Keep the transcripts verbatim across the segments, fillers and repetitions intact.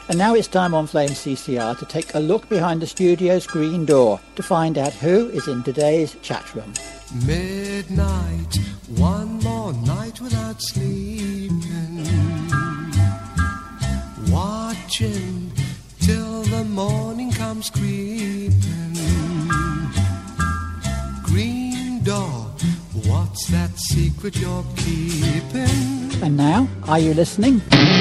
And now it's time on Flame C C R to take a look behind the studio's green door to find out who is in today's chat room. Midnight, one more night without sleeping, watching till the morning comes creeping. Green door, what's that secret you're keeping? And now, are you listening?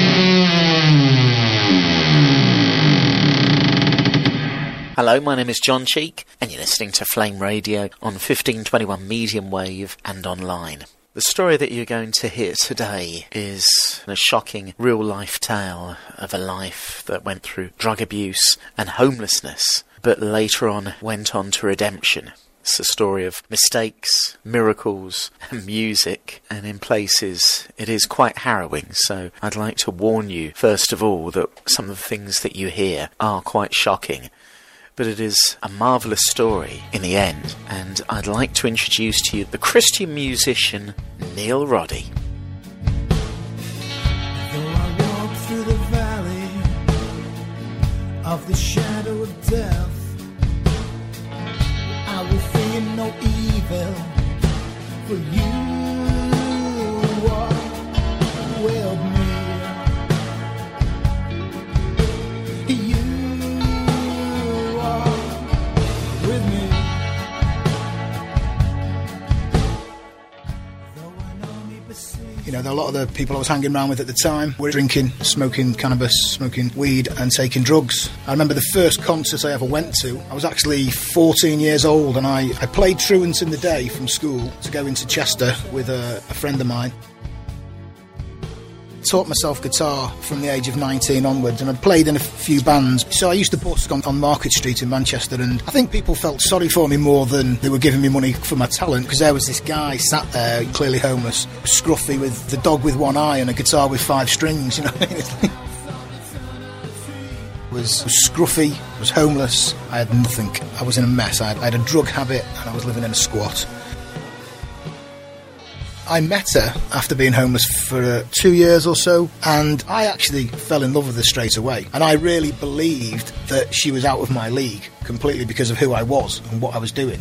Hello, my name is John Cheek, and you're listening to Flame Radio on fifteen twenty-one medium wave and online. The story that you're going to hear today is a shocking real-life tale of a life that went through drug abuse and homelessness, but later on went on to redemption. It's a story of mistakes, miracles, and music, and in places it is quite harrowing, so I'd like to warn you, first of all, that some of the things that you hear are quite shocking. But it is a marvellous story in the end, and I'd like to introduce to you the Christian musician Neil Roddy. Though I walk through the valley of the shadow of death, I will fear no evil, for you are with me. You You know, a lot of the people I was hanging around with at the time were drinking, smoking cannabis, smoking weed and taking drugs. I remember the first concert I ever went to, I was actually fourteen years old, and I, I played truants in the day from school to go into Chester with a, a friend of mine. Taught myself guitar from the age of nineteen onwards, and I played in a few bands. So I used to busk on, on Market Street in Manchester, and I think people felt sorry for me more than they were giving me money for my talent, because there was this guy sat there, clearly homeless, scruffy, with the dog with one eye and a guitar with five strings, you know what I mean? was, was scruffy, was homeless, I had nothing. I was in a mess. I had, I had a drug habit, and I was living in a squat. I met her after being homeless for uh, two years or so, and I actually fell in love with her straight away. And I really believed that she was out of my league completely because of who I was and what I was doing.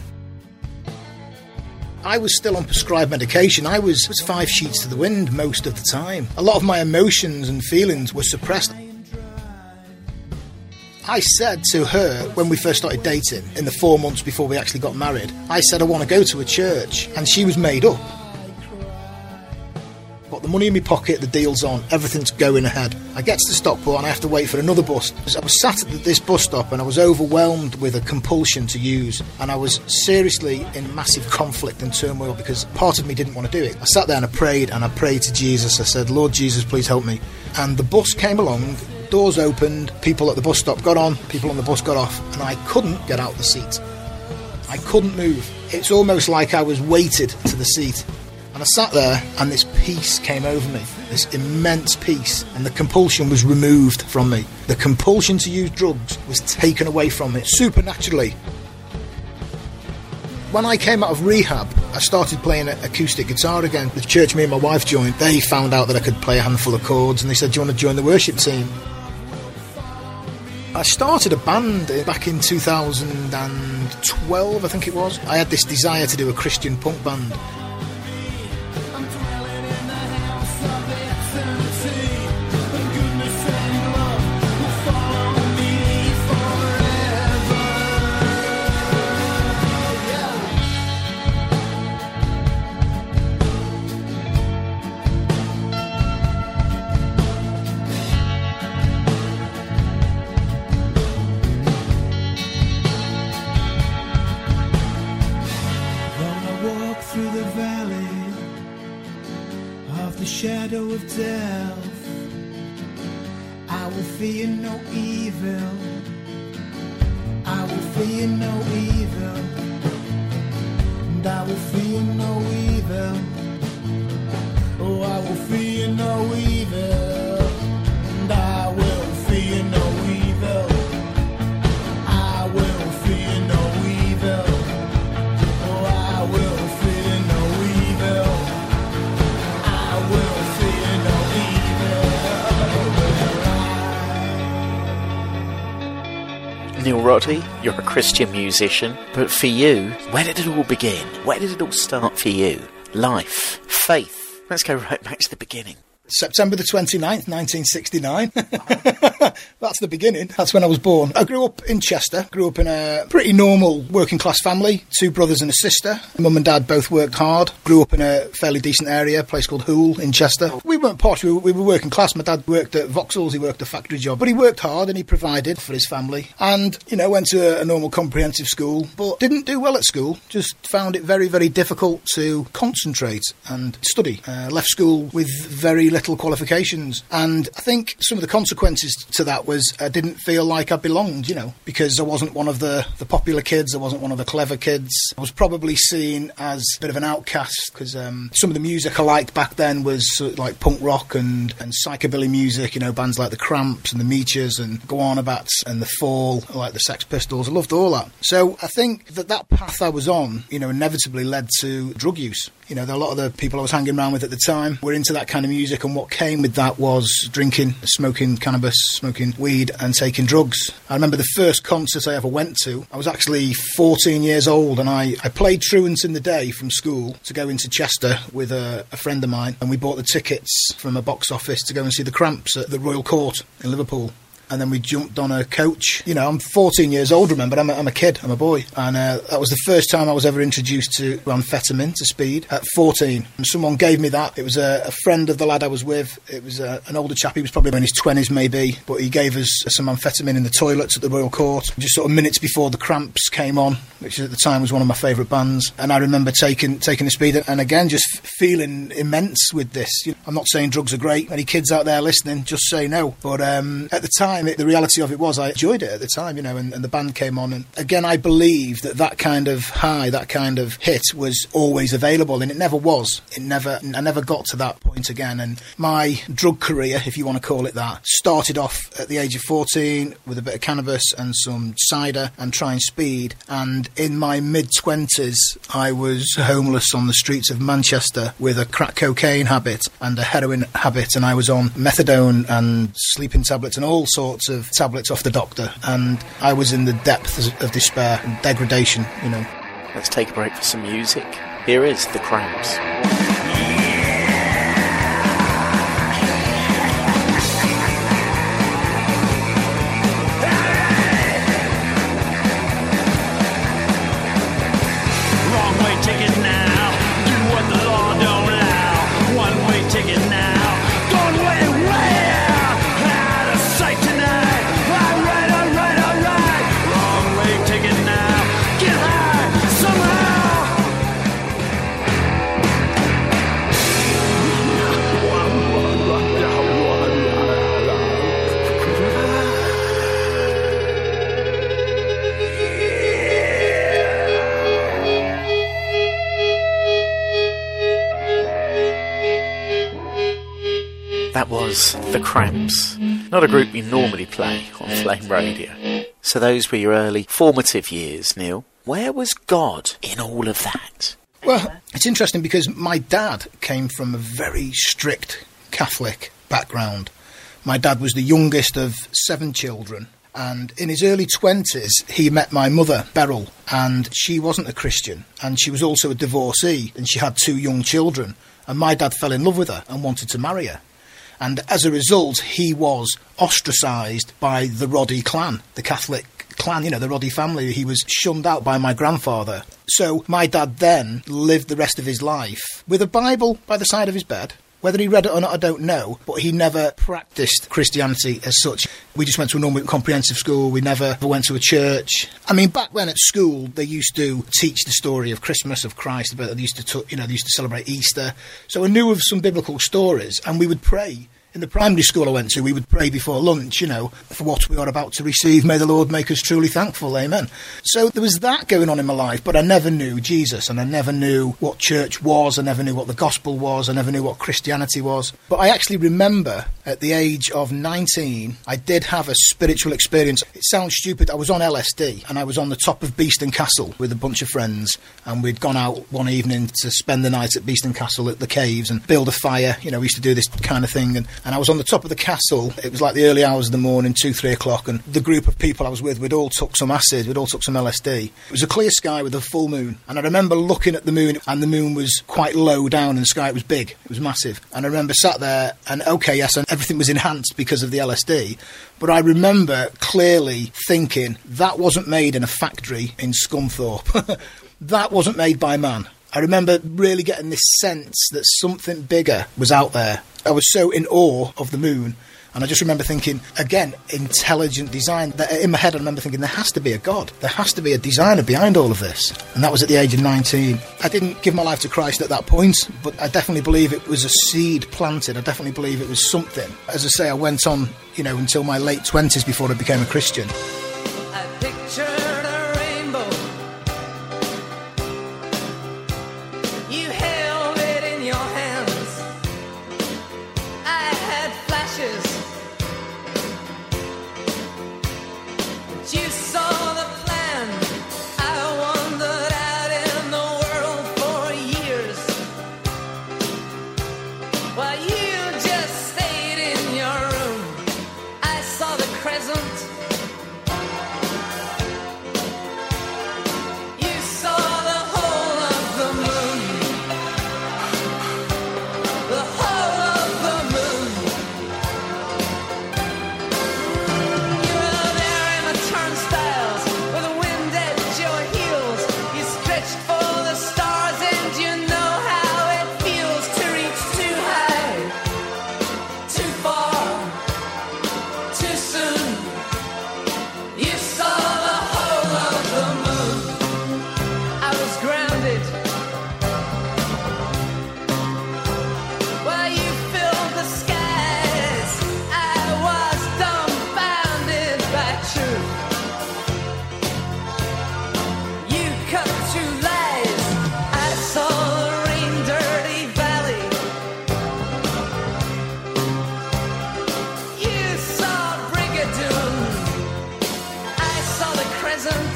I was still on prescribed medication. I was, was five sheets to the wind most of the time. A lot of my emotions and feelings were suppressed. I said to her, when we first started dating, in the four months before we actually got married, I said I want to go to a church, and she was made up. Got the money in my pocket, the deal's on, everything's going ahead. I get to the Stockport and I have to wait for another bus. I was sat at this bus stop and I was overwhelmed with a compulsion to use, and I was seriously in massive conflict and turmoil because part of me didn't want to do it. I sat there and I prayed, and I prayed to Jesus. I said, Lord Jesus, please help me. And the bus came along, doors opened, people at the bus stop got on, people on the bus got off, and I couldn't get out the seat. I couldn't move. It's almost like I was weighted to the seat. And I sat there, and this peace came over me, this immense peace, and the compulsion was removed from me. The compulsion to use drugs was taken away from me, supernaturally. When I came out of rehab, I started playing acoustic guitar again. The church me and my wife joined, they found out that I could play a handful of chords, and they said, do you want to join the worship team? I started a band back in two thousand twelve, I think it was. I had this desire to do a Christian punk band. Shadow of death, I will fear no evil, I will fear no evil, and I will fear no evil, oh I will fear no evil, and I will fear no evil, I will fear no evil, oh I will fear no evil. I will fear no evil. Neil Roddy, you're a Christian musician, but for you, where did it all begin? Where did it all start for you? Life, faith. Let's go right back to the beginning. September the twenty-ninth, nineteen sixty-nine. That's the beginning. That's when I was born. I grew up in Chester. Grew up in a pretty normal working class family. Two brothers and a sister. Mum and dad both worked hard. Grew up in a fairly decent area, a place called Hoole in Chester. We weren't posh. We were, we were working class. My dad worked at Vauxhall's. He worked a factory job. But he worked hard and he provided for his family. And, you know, went to a, a normal comprehensive school, but didn't do well at school. Just found it very, very difficult to concentrate and study. Uh, left school with very little qualifications, and I think some of the consequences to that was I didn't feel like I belonged, you know, because I wasn't one of the, the popular kids, I wasn't one of the clever kids. I was probably seen as a bit of an outcast because um, some of the music I liked back then was sort of like punk rock and, and psychobilly music, you know, bands like the Cramps and the Meechers and Guanabats and the Fall, like the Sex Pistols. I loved all that. So I think that that path I was on, you know, inevitably led to drug use. You know, a lot of the people I was hanging around with at the time were into that kind of music, and what came with that was drinking, smoking cannabis, smoking weed and taking drugs. I remember the first concert I ever went to, I was actually fourteen years old, and I, I played truant in the day from school to go into Chester with a, a friend of mine, and we bought the tickets from a box office to go and see the Cramps at the Royal Court in Liverpool. And then we jumped on a coach. You know, I'm fourteen years old, remember, I'm a, I'm a kid, I'm a boy. And uh, that was the first time I was ever introduced to amphetamine, to speed, at fourteen. And someone gave me that. It was a, a friend of the lad I was with. It was a, an older chap, he was probably in his twenties maybe, but he gave us some amphetamine in the toilets at the Royal Court, just sort of minutes before the Cramps came on, which at the time was one of my favourite bands. And I remember taking taking the speed, and again, just feeling immense with this. You know, I'm not saying drugs are great. Any kids out there listening, just say no. But um, at the time, it, the reality of it was I enjoyed it at the time, you know, and, and the band came on. And again, I believe that that kind of high, that kind of hit was always available, and it never was. It never, I never got to that point again. And my drug career, if you want to call it that, started off at the age of fourteen with a bit of cannabis and some cider and trying speed. And in my mid-twenties, I was homeless on the streets of Manchester with a crack cocaine habit and a heroin habit, and I was on methadone and sleeping tablets and all sorts of tablets off the doctor, and I was in the depths of despair and degradation, you know. Let's take a break for some music. Here is The Cramps. That was The Cramps, not a group we normally play on Flame Radio. So those were your early formative years, Neil. Where was God in all of that? Well, it's interesting because my dad came from a very strict Catholic background. My dad was the youngest of seven children, and in his early twenties he met my mother, Beryl, and she wasn't a Christian, and she was also a divorcee, and she had two young children, and my dad fell in love with her and wanted to marry her. And as a result, he was ostracised by the Roddy clan, the Catholic clan, you know, the Roddy family. He was shunned out by my grandfather. So my dad then lived the rest of his life with a Bible by the side of his bed. Whether he read it or not, I don't know, but he never practised Christianity as such. We just went to a normal comprehensive school. We never went to a church. I mean, back when at school, they used to teach the story of Christmas, of Christ, but they used to, t- you know, they used to celebrate Easter. So I knew of some biblical stories, and we would pray. In the primary school I went to, we would pray before lunch, you know, for what we are about to receive, may the Lord make us truly thankful, amen. So there was that going on in my life, but I never knew Jesus, and I never knew what church was, I never knew what the gospel was, I never knew what Christianity was. But I actually remember at the age of nineteen, I did have a spiritual experience. It sounds stupid, I was on L S D, and I was on the top of Beeston Castle with a bunch of friends, and we'd gone out one evening to spend the night at Beeston Castle at the caves and build a fire. You know, we used to do this kind of thing, and and I was on the top of the castle. It was like the early hours of the morning, two, three o'clock, and the group of people I was with, we'd all took some acid, we'd all took some L S D. It was a clear sky with a full moon, and I remember looking at the moon, and the moon was quite low down in the sky. It was big, it was massive, and I remember sat there, and okay, yes, and everything was enhanced because of the L S D, but I remember clearly thinking, that wasn't made in a factory in Scunthorpe. That wasn't made by man. I remember really getting this sense that something bigger was out there. I was so in awe of the moon, and I just remember thinking, again, intelligent design. In my head I remember thinking, there has to be a God. There has to be a designer behind all of this. And that was at the age of nineteen. I didn't give my life to Christ at that point, but I definitely believe it was a seed planted. I definitely believe it was something. As I say, I went on, you know, until my late twenties before I became a Christian. I pictured a rainbow. You held it in your hands. I had flashes. But you saw the plan. I wandered out in the world for years, while you just stayed in your room. I saw the crescent. You saw the whole of the moon. The whole of the moon. You were there in the turnstiles with the wind at your heels. You stretched for the stars, and you know how it feels to reach too high, too far, too soon. You saw the whole of the moon. I was grounded while you filled the skies. I was dumbfounded by truth. You cut through lies. I saw the rain-dirty valley. You saw Brigadoon. I saw the crescent.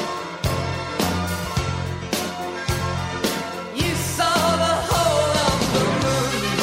You saw the whole of the moon.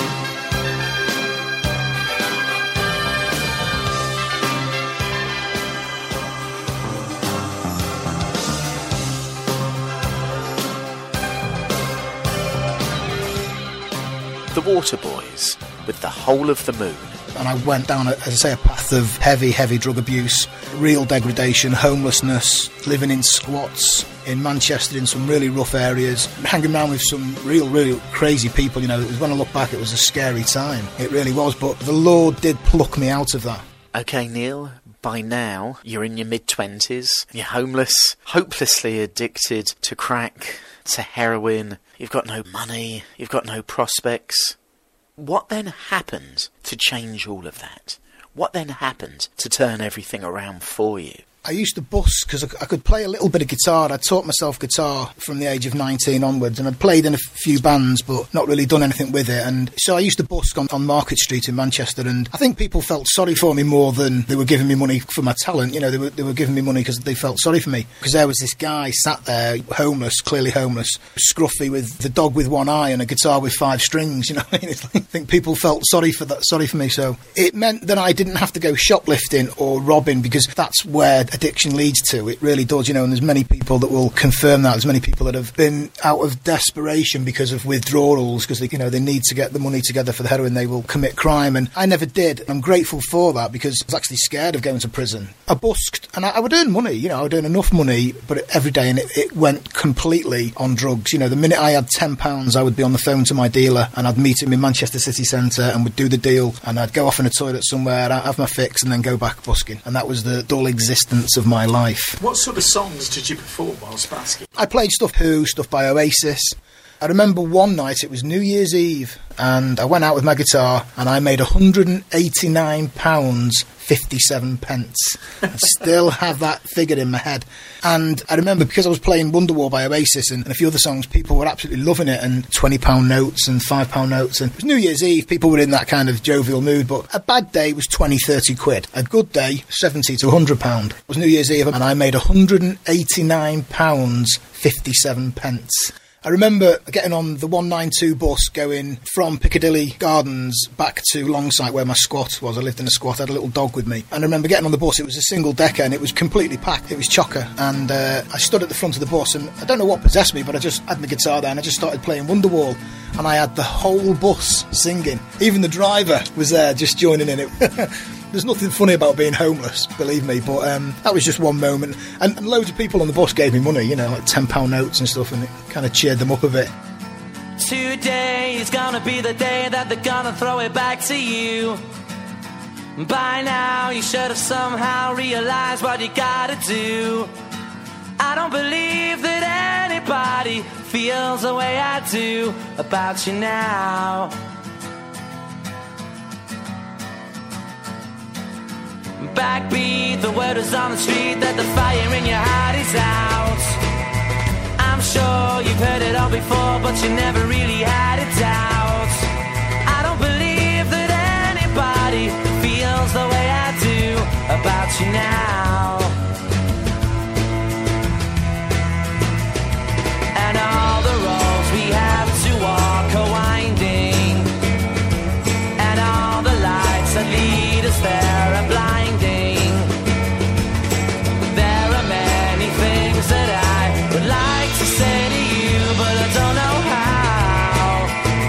The Waterboys with The Whole of the Moon. And I went down, as I say, a path of heavy, heavy drug abuse, real degradation, homelessness, living in squats in Manchester in some really rough areas, hanging around with some real, real crazy people. You know, it was, when I look back, it was a scary time. It really was. But the Lord did pluck me out of that. Okay, Neil, by now you're in your mid-twenties, you're homeless, hopelessly addicted to crack, to heroin, you've got no money, you've got no prospects. What then happened to change all of that? What then happened to turn everything around for you? I used to bus because I, I could play a little bit of guitar. I taught myself guitar from the age of nineteen onwards, and I'd played in a few bands but not really done anything with it. And so I used to busk on, on Market Street in Manchester, and I think people felt sorry for me more than they were giving me money for my talent. You know, they were, they were giving me money because they felt sorry for me. Because there was this guy sat there, homeless, clearly homeless, scruffy, with the dog with one eye and a guitar with five strings. You know what I mean? It's like, I think people felt sorry for that, sorry for me. So it meant that I didn't have to go shoplifting or robbing, because that's where addiction leads to. It really does, you know, and there's many people that will confirm that. There's many people that have been out of desperation because of withdrawals, because they, you know, they need to get the money together for the heroin. They will commit crime, and I never did. I'm grateful for that, because I was actually scared of going to prison. I busked, and I, I would earn money, you know, I would earn enough money, but every day, and it, it went completely on drugs. You know, the minute I had ten pounds, I would be on the phone to my dealer, and I'd meet him in Manchester city centre and would do the deal, and I'd go off in a toilet somewhere, I'd have my fix, and then go back busking. And that was the dull existence of my life. What sort of songs did you perform whilst basking? I played stuff Who, stuff by Oasis. I remember one night, it was New Year's Eve, and I went out with my guitar, and I made one hundred eighty-nine pounds fifty-seven pence. I still have that figure in my head. And I remember, because I was playing Wonderwall by Oasis and, and a few other songs, people were absolutely loving it, and twenty pound notes and five pound notes. And it was New Year's Eve, people were in that kind of jovial mood, but a bad day was twenty, thirty quid. A good day, seventy to one hundred pound. It was New Year's Eve, and I made one hundred eighty-nine pounds fifty-seven pence. I remember getting on the one ninety-two bus going from Piccadilly Gardens back to Longsight where my squat was. I lived in a squat, I had a little dog with me. And I remember getting on the bus, it was a single decker and it was completely packed. It was chocker. And uh, I stood at the front of the bus and I don't know what possessed me, but I just had my guitar there and I just started playing Wonderwall. And I had the whole bus singing. Even the driver was there just joining in it. There's nothing funny about being homeless, believe me, but um, that was just one moment. And, and loads of people on the bus gave me money, you know, like ten pound notes and stuff, and it kind of cheered them up a bit. Today is gonna be the day that they're gonna throw it back to you. By now you should have somehow realized what you gotta do. I don't believe that anybody feels the way I do about you now. Backbeat, the word is on the street that the fire in your heart is out. I'm sure you've heard it all before, but you never really had a doubt. I don't believe that anybody feels the way I do about you now. And all the roads we have to walk are winding, and all the lights that lead us there are blinding. There are many things that I would like to say to you, but I don't know how.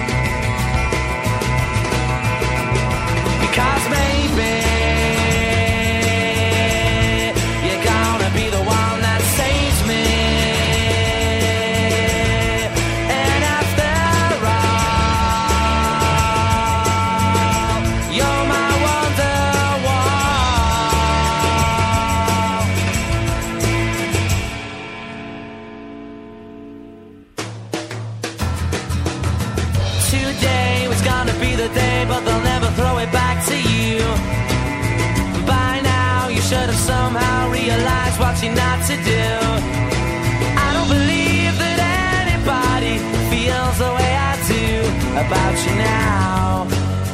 Because maybe you're gonna be the one that saves me. And after all, you're my today was gonna be the day, but they'll never throw it back to you. By now you should have somehow realized what you're not to do. I don't believe that anybody feels the way I do about you now.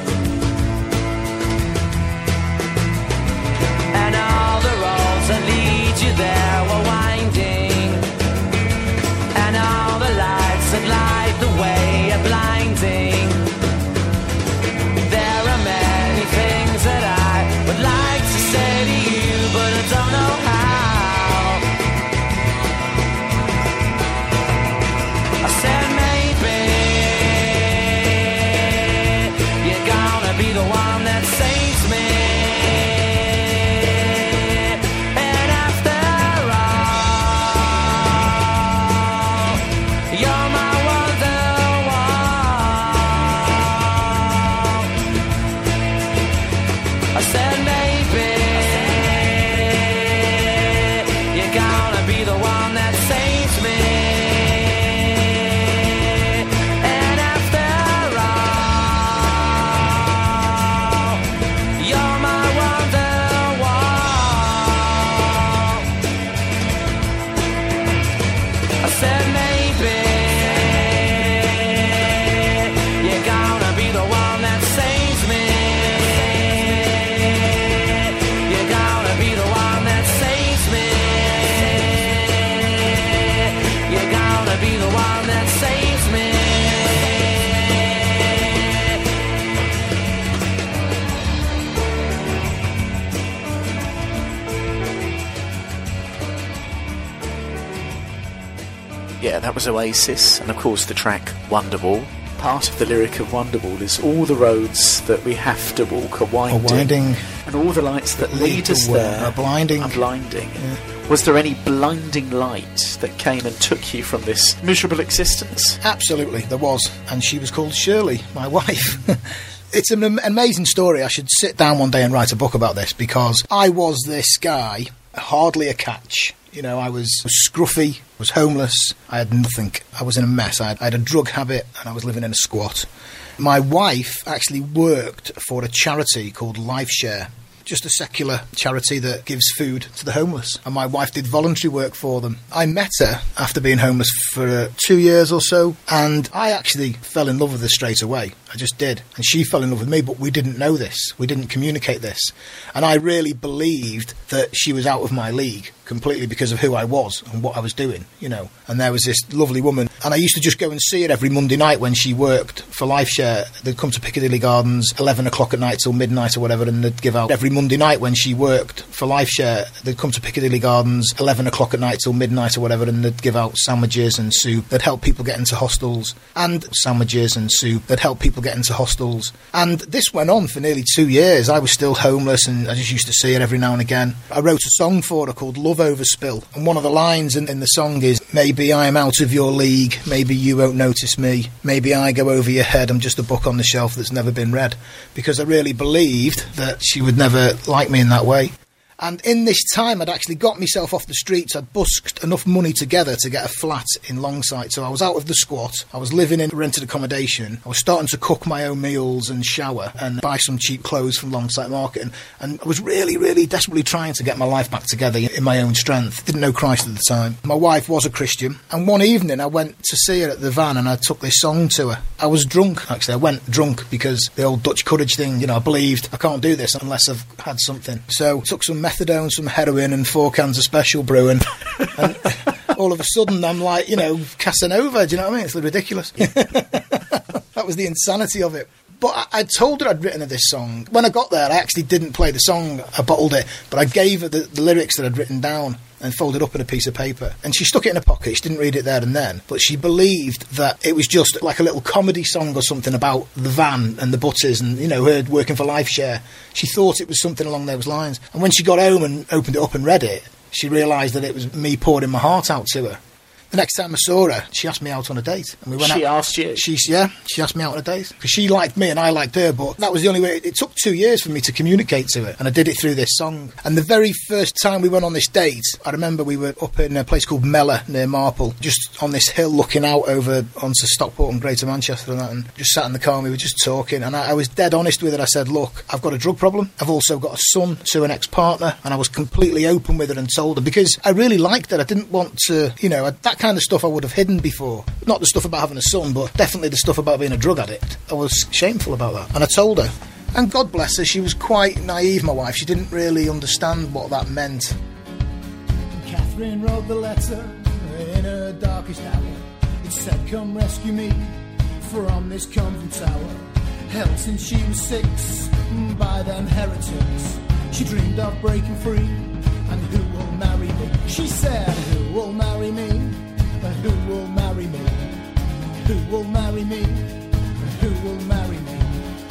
And all the roads that lead you there were winding, and all the lights that light the way are blinding. There are many things that I would like to say to you, but I don't know how. I said maybe you're gonna be the one that saves me. And after all, you're my I said maybe you're gonna be the one that saves me. And after all, you're my Wonderwall. I said maybe you're gonna be the one that saves me. Be the one that saves me. Yeah, that was Oasis, and of course the track Wonderwall. Part of the lyric of Wonderwall is all the roads that we have to walk are winding, Are winding. and all the lights that, that lead us there are blinding. Are blinding. Yeah. Was there any blinding light that came and took you from this miserable existence? Absolutely, there was. And she was called Shirley, my wife. It's an am- amazing story. I should sit down one day and write a book about this, because I was this guy, hardly a catch. You know, I was, was scruffy, was homeless, I had nothing. I was in a mess. I had, I had a drug habit and I was living in a squat. My wife actually worked for a charity called LifeShare, just a secular charity that gives food to the homeless. And my wife did voluntary work for them. I met her after being homeless for uh, two years or so, and I actually fell in love with her straight away. I just did. And she fell in love with me, but we didn't know this. We didn't communicate this. And I really believed that she was out of my league completely because of who I was and what I was doing, you know. And there was this lovely woman, and I used to just go and see her every Monday night when she worked for LifeShare. They'd come to Piccadilly Gardens eleven o'clock at night till midnight or whatever, and they'd give out every Monday night when she worked for LifeShare. They'd come to Piccadilly Gardens eleven o'clock at night till midnight or whatever, and they'd give out sandwiches and soup. They'd help people get into hostels, and sandwiches and soup. They'd help people get into hostels. And this went on for nearly two years. I was still homeless, and I just used to see her every now and again. I wrote a song for her called Love Overspill, and one of the lines in, in the song is, maybe I'm out of your league, maybe you won't notice me, maybe I go over your head, I'm just a book on the shelf that's never been read, because I really believed that she would never like me in that way. And in this time, I'd actually got myself off the streets. I'd busked enough money together to get a flat in Longsight. So I was out of the squat. I was living in rented accommodation. I was starting to cook my own meals and shower and buy some cheap clothes from Longsight Market. And, and I was really, really desperately trying to get my life back together in my own strength. Didn't know Christ at the time. My wife was a Christian. And one evening, I went to see her at the van and I took this song to her. I was drunk, actually. I went drunk because the old Dutch courage thing, you know, I believed I can't do this unless I've had something. So took some methadone, some heroin and four cans of special brew, and, and all of a sudden I'm like, you know, Casanova, do you know what I mean? It's ridiculous. That was the insanity of it. But I, I told her I'd written her this song. When I got there, I actually didn't play the song, I bottled it, but I gave her the, the lyrics that I'd written down and folded up in a piece of paper. And she stuck it in her pocket. She didn't read it there and then, but she believed that it was just like a little comedy song or something about the van and the butters and, you know, her working for LifeShare. She thought it was something along those lines. And when she got home and opened it up and read it, she realised that it was me pouring my heart out to her. The next time I saw her, she asked me out on a date. And we went She out. asked you? She, yeah, she asked me out on a date. Because she liked me and I liked her, but that was the only way. It took two years for me to communicate to her, and I did it through this song. And the very first time we went on this date, I remember we were up in a place called Mellor, near Marple, just on this hill looking out over onto Stockport and Greater Manchester and that, and just sat in the car and we were just talking. And I, I was dead honest with her. I said, look, I've got a drug problem. I've also got a son to an ex-partner, and I was completely open with her and told her, because I really liked her. I didn't want to, you know, that kind of stuff I would have hidden before. Not the stuff about having a son, but definitely the stuff about being a drug addict. I was shameful about that. And I told her. And God bless her, she was quite naive, my wife. She didn't really understand what that meant. Catherine wrote the letter in her darkest hour. It said, come rescue me from this convent tower. Held since she was six by them heretics. She dreamed of breaking free. And who will marry me? She said, who will marry me? Who will marry me? Who will marry me? Who will marry me?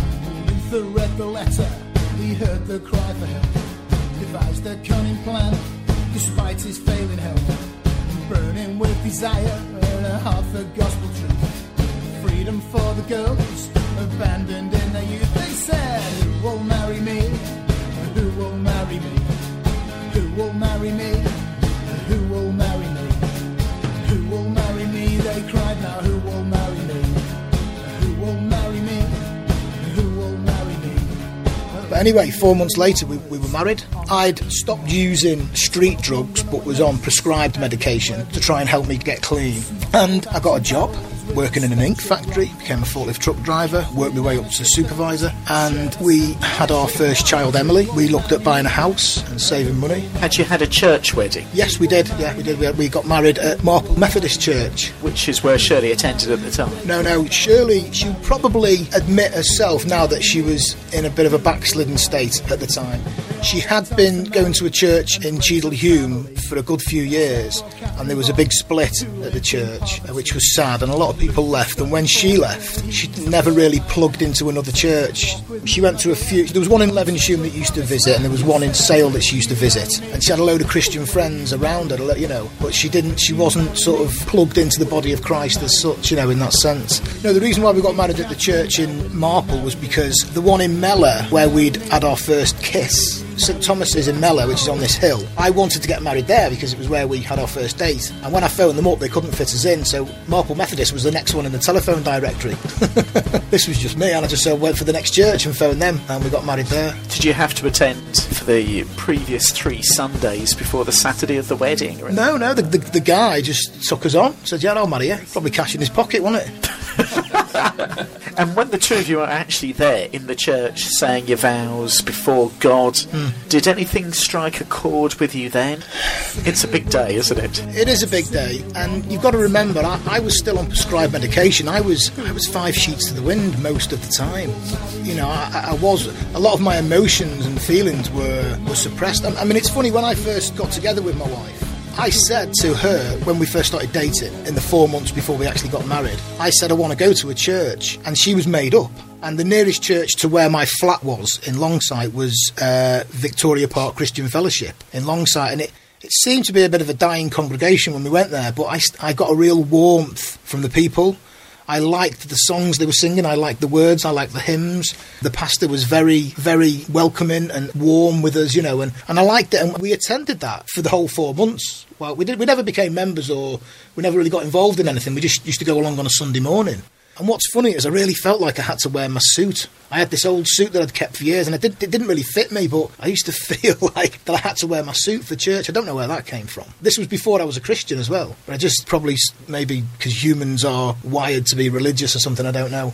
Luther read the letter, he heard the cry for help, devised a cunning plan, despite his failing health, burning with desire and a heart for gospel truth, freedom for the girls, abandoned in their youth. They said, who will marry me? Who will marry me? Who will marry me? Who will marry me? Who will marry me? They cried, now who will marry me? Who will marry me? Who will marry me? But anyway, four months later we, we were married. I'd stopped using street drugs but was on prescribed medication to try and help me get clean. And I got a job working in an ink factory, became a forklift truck driver, worked my way up to supervisor, and we had our first child, Emily. We looked at buying a house and saving money. Had you had a church wedding? Yes, we did. Yeah, we did. We, we got married at Marple Methodist Church. Which is where Shirley attended at the time. No, no, Shirley, she would probably admit herself now that she was in a bit of a backslidden state at the time. She had been going to a church in Cheadle Hulme for a good few years, and there was a big split at the church, which was sad, and a lot of people left. And when she left, she never really plugged into another church. She went to a few. There was one in Levenshulme that used to visit, and there was one in Sale that she used to visit, and she had a load of Christian friends around her, you know, but she didn't, she wasn't sort of plugged into the body of Christ as such, you know, in that sense. You know, the reason why we got married at the church in Marple was because the one in Mellor, where we'd had our first kiss, St Thomas's in Mellor, which is on this hill, I wanted to get married there because it was where we had our first date. And when I phoned them up, they couldn't fit us in, so Marple Methodist was the next one in the telephone directory. This was just me, and I just uh, went for the next church and phoned them, and we got married there. Did you have to attend for the previous three Sundays before the Saturday of the wedding? Or no, no, the, the, the guy just took us on, said, yeah, I'll marry you. Probably cash in his pocket, wasn't it? And when the two of you are actually there in the church saying your vows before God, mm. did anything strike a chord with you then? It's a big day, isn't it? It is a big day, and you've got to remember, I, I was still on prescribed medication. I was I was five sheets to the wind most of the time. You know, I, I was, a lot of my emotions and feelings were, were suppressed. I, I mean, it's funny, when I first got together with my wife, I said to her, when we first started dating, in the four months before we actually got married, I said I want to go to a church, and she was made up. And the nearest church to where my flat was in Longsight was uh, Victoria Park Christian Fellowship in Longsight, and it, it seemed to be a bit of a dying congregation when we went there, but I, I got a real warmth from the people. I liked the songs they were singing, I liked the words, I liked the hymns. The pastor was very, very welcoming and warm with us, you know, and, and I liked it, and we attended that for the whole four months. Well, we did, we never became members, or we never really got involved in anything. We just used to go along on a Sunday morning. And what's funny is I really felt like I had to wear my suit. I had this old suit that I'd kept for years, and it, did, it didn't really fit me, but I used to feel like that I had to wear my suit for church. I don't know where that came from. This was before I was a Christian as well. But I just probably, maybe because humans are wired to be religious or something, I don't know.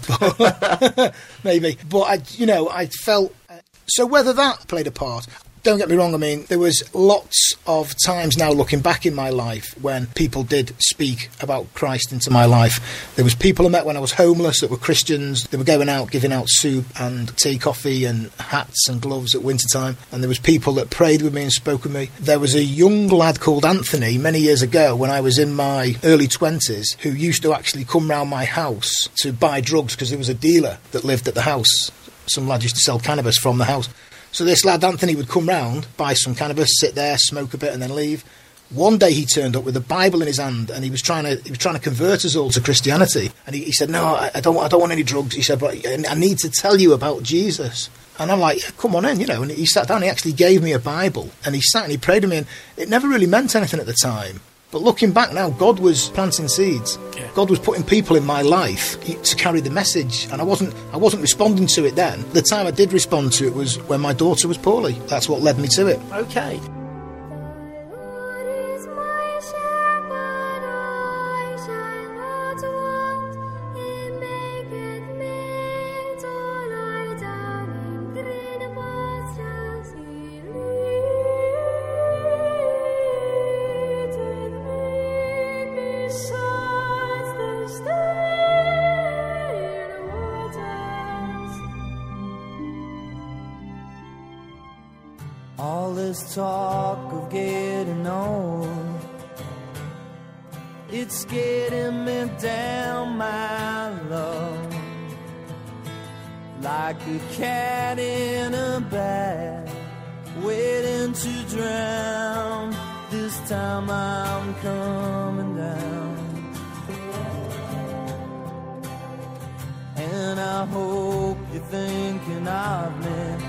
Maybe. But, I, you know, I felt... So whether that played a part... Don't get me wrong, I mean, there was lots of times now looking back in my life when people did speak about Christ into my life. There was people I met when I was homeless that were Christians. They were going out, giving out soup and tea, coffee and hats and gloves at winter time. And there was people that prayed with me and spoke with me. There was a young lad called Anthony many years ago when I was in my early twenties who used to actually come round my house to buy drugs because there was a dealer that lived at the house. Some lad used to sell cannabis from the house. So this lad, Anthony, would come round, buy some cannabis, sit there, smoke a bit and then leave. One day he turned up with a Bible in his hand, and he was trying to he was trying to convert us all to Christianity. And he, he said, no, I, I don't I don't want any drugs. He said, but I need to tell you about Jesus. And I'm like, yeah, come on in, you know. And he sat down, he actually gave me a Bible, and he sat and he prayed with me, and it never really meant anything at the time. But looking back now, God was planting seeds. Yeah. God was putting people in my life to carry the message, and I wasn't I wasn't responding to it then. The time I did respond to it was when my daughter was poorly. That's what led me to it. Okay. All this talk of getting old, it's getting me down, my love, like a cat in a bag, waiting to drown. This time I'm coming down, and I hope you're thinking of me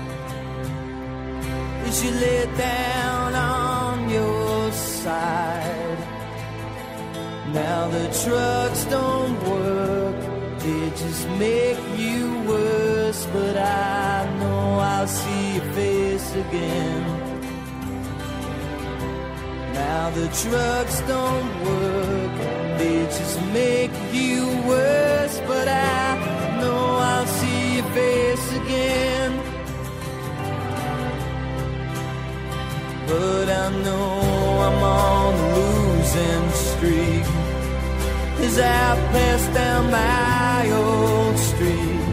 as you lay down on your side. Now the trucks don't work, they just make you worse, but I know I'll see your face again. Now the trucks don't work, they just make you worse, but I know I'll see your face again. But I know I'm on a losing streak as I pass down my old street.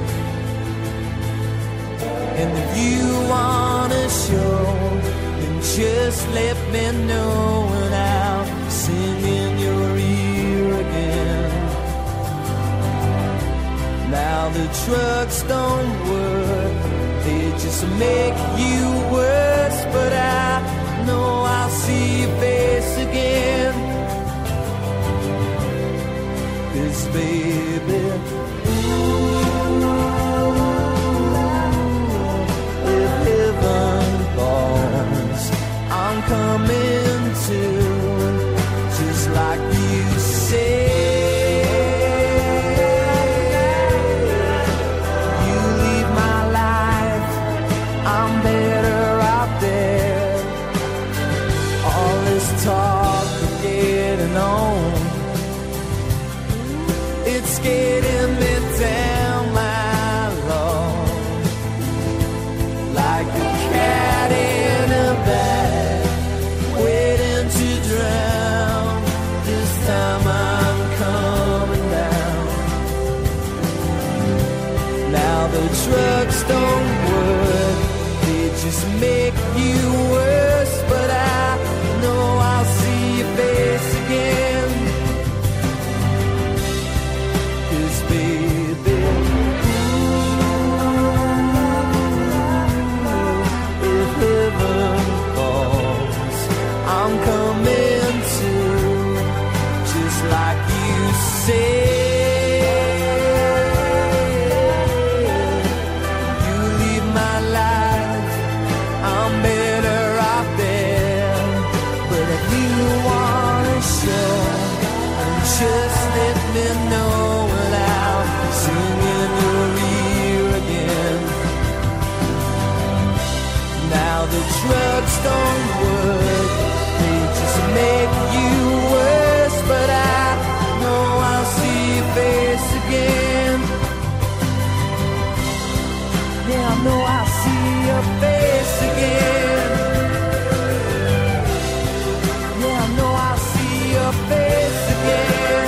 And if you wanna show, then just let me know, and I'll sing in your ear again. Now the trucks don't work, they just make you worse, but I know I'll see your face again. 'Cause baby, ooh, if heaven falls, I'm coming to, just like you say. You leave my life, I'm better out there. Talk of getting on, it's getting me down, my make you worse, but I know I'll see your face again. 'Cause baby, ooh, if heaven falls, I'm coming to, just like you say. Just let me know without singing your ear again. Now the drugs don't work, they just make you worse, but I know I'll see your face again. Yeah, I know I'll see your face again. Yeah, I know I'll see your face again.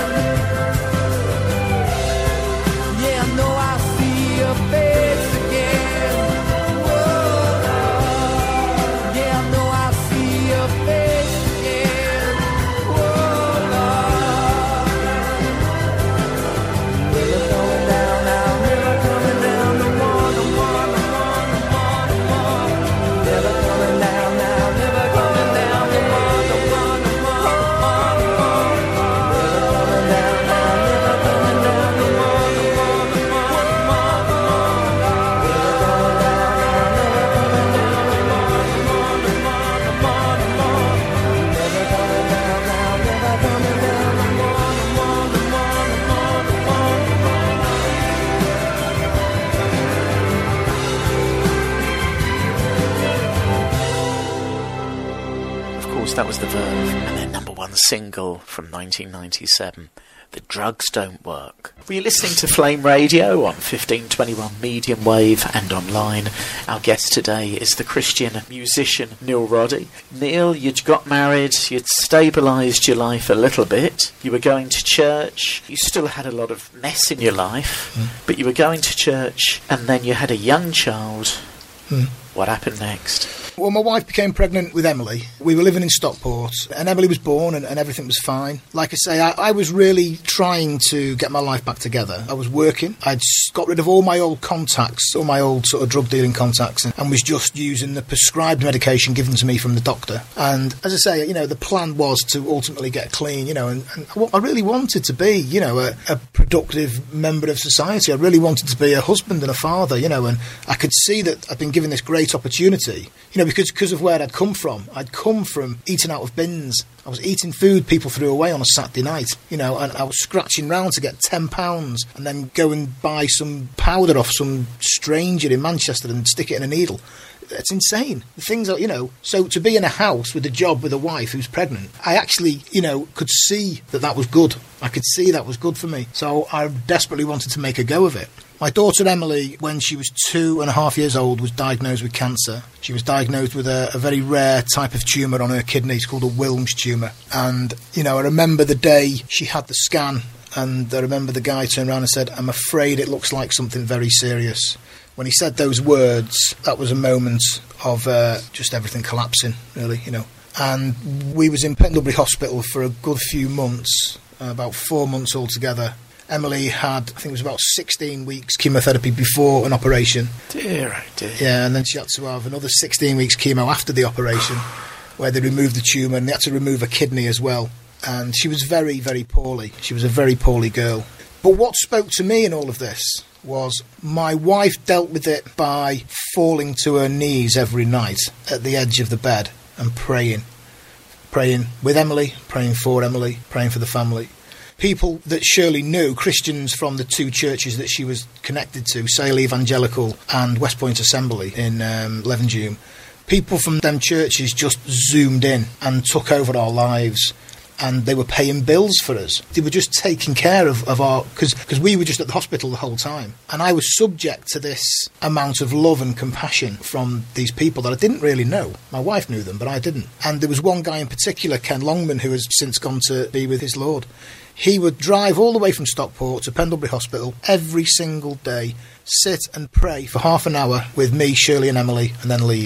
That was The Verve and their number one single from nineteen ninety-seven, The Drugs Don't Work. Were you listening to Flame Radio on fifteen twenty-one medium wave and online? Our guest today is the Christian musician Neil Roddy. Neil, you'd got married, you'd stabilised your life a little bit, you were going to church, you still had a lot of mess in your life, mm. but you were going to church and then you had a young child. Mm. What happened next? Well, my wife became pregnant with Emily. We were living in Stockport, and Emily was born, and, and everything was fine. Like I say, I, I was really trying to get my life back together. I was working. I'd got rid of all my old contacts, all my old sort of drug-dealing contacts, and, and was just using the prescribed medication given to me from the doctor. And as I say, you know, the plan was to ultimately get clean, you know, and, and I really wanted to be, you know, a, a productive member of society. I really wanted to be a husband and a father, you know, and I could see that I'd been given this great opportunity, you know, because because of where I'd come from. I'd come from eating out of bins. I was eating food people threw away on a Saturday night, you know, and I was scratching round to get ten pounds and then go and buy some powder off some stranger in Manchester and stick it in a needle. It's insane. The things are, you know, so to be in a house with a job with a wife who's pregnant, I actually, you know, could see that that was good. I could see that was good for me. So I desperately wanted to make a go of it. My daughter Emily, when she was two and a half years old, was diagnosed with cancer. She was diagnosed with a, a very rare type of tumour on her kidneys called a Wilms tumour. And, you know, I remember the day she had the scan, and I remember the guy turned around and said, "I'm afraid it looks like something very serious." When he said those words, that was a moment of uh, just everything collapsing, really, you know. And we was in Pendlebury Hospital for a good few months, uh, about four months altogether. Emily had, I think it was about sixteen weeks chemotherapy before an operation. Dear, oh dear. Yeah, and then she had to have another sixteen weeks chemo after the operation, where they removed the tumour, and they had to remove a kidney as well. And she was very, very poorly. She was a very poorly girl. But what spoke to me in all of this was my wife dealt with it by falling to her knees every night at the edge of the bed and praying. Praying with Emily, praying for Emily, praying for the family. People that Shirley knew, Christians from the two churches that she was connected to, Sale Evangelical and West Point Assembly in um, Levenshulme, people from them churches just zoomed in and took over our lives. And they were paying bills for us. They were just taking care of, of our... Because we were just at the hospital the whole time. And I was subject to this amount of love and compassion from these people that I didn't really know. My wife knew them, but I didn't. And there was one guy in particular, Ken Longman, who has since gone to be with his Lord. He would drive all the way from Stockport to Pendlebury Hospital every single day, sit and pray for half an hour with me, Shirley and Emily, and then leave.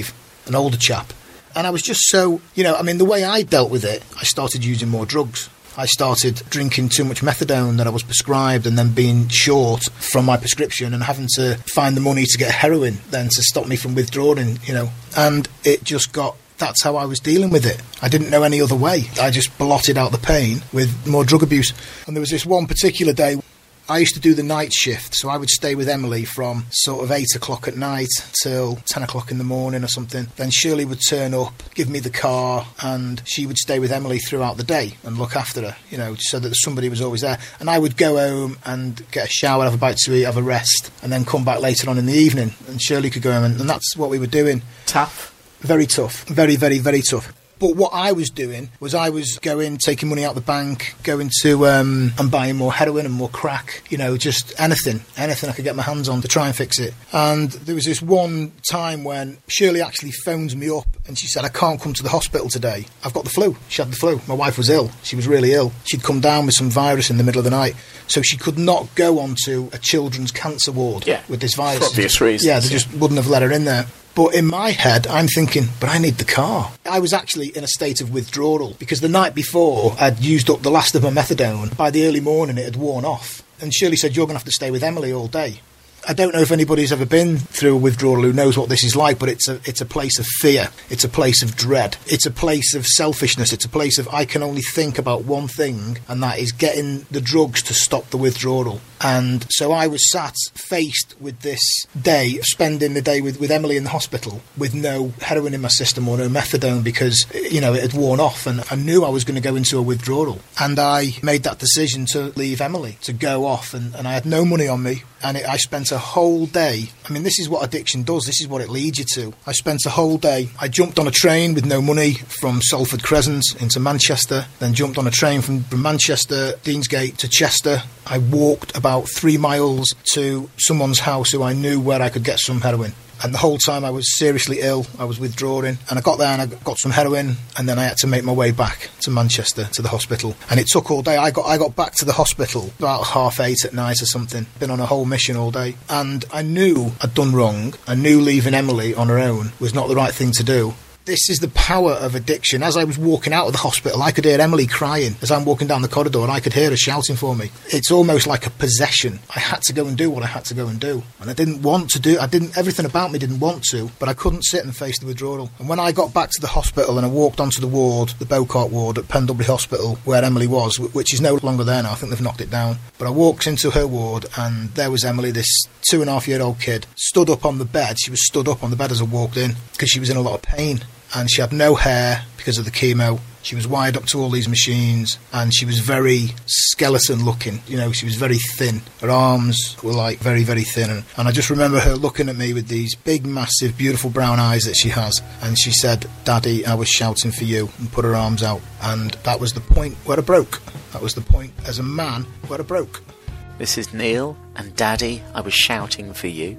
an older chap. And I was just so, you know, I mean, the way I dealt with it, I started using more drugs. I started drinking too much methadone that I was prescribed and then being short from my prescription and having to find the money to get heroin then to stop me from withdrawing, you know. And it just got, that's how I was dealing with it. I didn't know any other way. I just blotted out the pain with more drug abuse. And there was this one particular day, I used to do the night shift, so I would stay with Emily from sort of eight o'clock at night till ten o'clock in the morning or something. Then Shirley would turn up, give me the car, and she would stay with Emily throughout the day and look after her, you know, so that somebody was always there. And I would go home and get a shower, have a bite to eat, have a rest, and then come back later on in the evening, and Shirley could go home, and, and that's what we were doing. Tough? Very tough. Very, very, very tough. But what I was doing was I was going, taking money out the bank, going to um, and buying more heroin and more crack, you know, just anything, anything I could get my hands on to try and fix it. And there was this one time when Shirley actually phones me up and she said, I can't come to the hospital today. I've got the flu. She had the flu. My wife was ill. She was really ill. She'd come down with some virus in the middle of the night. So she could not go onto a children's cancer ward yeah, with this virus. For obvious reasons. Yeah, they just wouldn't have let her in there. But in my head, I'm thinking, but I need the car. I was actually in a state of withdrawal because the night before I'd used up the last of my methadone. By the early morning, it had worn off. And Shirley said, you're going to have to stay with Emily all day. I don't know if anybody's ever been through a withdrawal who knows what this is like, but it's a it's a place of fear. It's a place of dread. It's a place of selfishness. It's a place of I can only think about one thing, and that is getting the drugs to stop the withdrawal. And so I was sat faced with this day, spending the day with, with Emily in the hospital with no heroin in my system or no methadone because, you know, it had worn off, and I knew I was going to go into a withdrawal. And I made that decision to leave Emily, to go off, and, and I had no money on me. And it, I spent a whole day, I mean, this is what addiction does, this is what it leads you to. I spent a whole day, I jumped on a train with no money from Salford Crescent into Manchester, then jumped on a train from, from Manchester, Deansgate to Chester. I walked about three miles to someone's house who I knew where I could get some heroin. And the whole time I was seriously ill, I was withdrawing, and I got there and I got some heroin, and then I had to make my way back to Manchester, to the hospital. And it took all day. I got I got back to the hospital about half eight at night or something. Been on a whole mission all day. And I knew I'd done wrong. I knew leaving Emily on her own was not the right thing to do. This is the power of addiction. As I was walking out of the hospital, I could hear Emily crying as I'm walking down the corridor, and I could hear her shouting for me. It's almost like a possession. I had to go and do what I had to go and do. And I didn't want to do, I didn't, everything about me didn't want to, but I couldn't sit and face the withdrawal. And when I got back to the hospital and I walked onto the ward, the Bowcart ward at Pendlebury Hospital, where Emily was, which is no longer there now, I think they've knocked it down. But I walked into her ward, and there was Emily, this two and a half year old kid, stood up on the bed. She was stood up on the bed as I walked in, because she was in a lot of pain. And she had no hair because of the chemo. She was wired up to all these machines, and she was very skeleton looking. You know, she was very thin. Her arms were like very, very thin. And, and I just remember her looking at me with these big, massive, beautiful brown eyes that she has. And she said, Daddy, I was shouting for you, and put her arms out. And that was the point where I broke. That was the point as a man where I broke. This is Neil, and Daddy, I was shouting for you.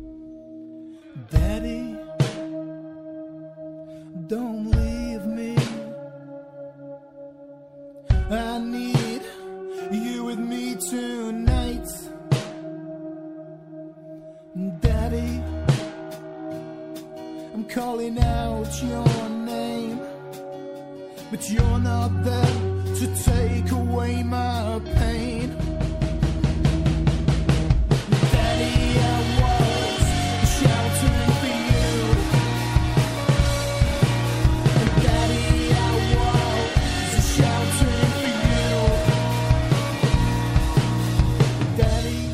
Daddy, don't leave me. I need you with me tonight. Daddy, I'm calling out your name, but you're not there to take away my pain. Daddy, I was shouting for you. Daddy, I was shouting for you. Daddy,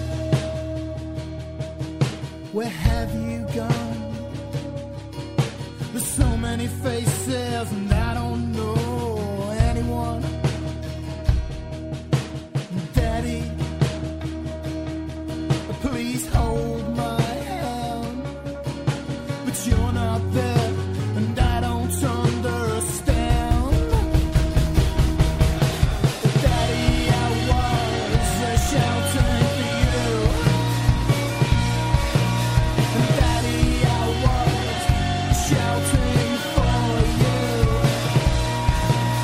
where have you gone? There's so many faces and I don't know anyone. Daddy, please hold my hand, but you're not there and I don't understand. Daddy, I was shouting for you. Daddy, I was shouting for you.